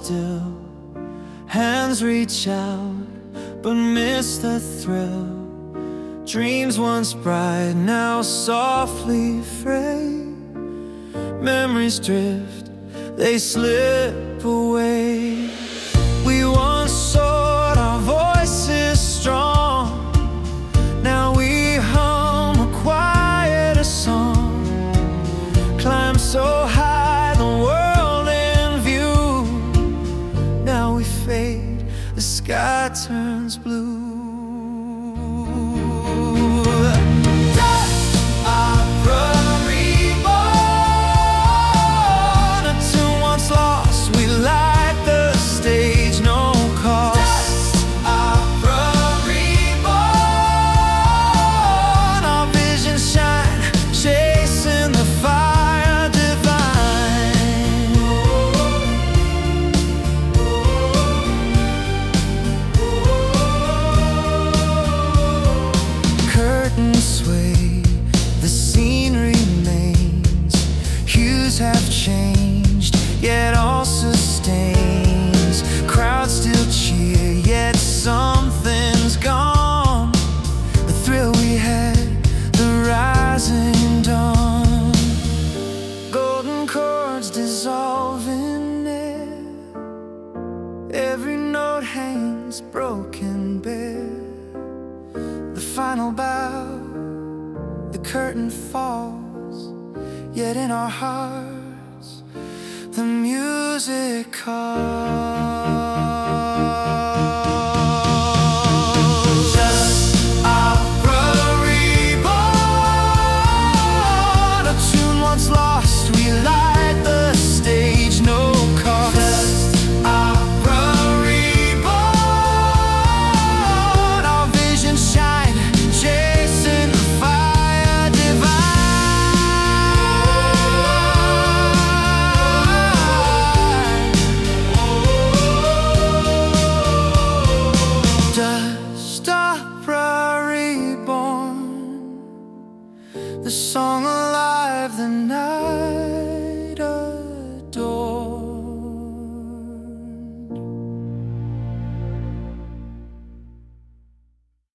still. Hands reach out, but miss the thrill. Dreams once bright, now softly fray. Memories drift, they slip away. We once soared, our voices strong. Now we hum a quieter song. Climb so high, the world in view. Now we fade, the sky turns blue. Sway, the scene remains. Hues have changed, yet all sustains. Crowds still cheer, yet something's gone. The thrill we had, the rising dawn. Golden chords dissolve in air. Every note hangs broken bare. The final bow, the curtain falls, yet in our hearts the music calls. Just opera reborn, a tune once lost, we light the stage, no cost. Just opera reborn, our vision shine, chasing the fire divine. Just opera reborn, the song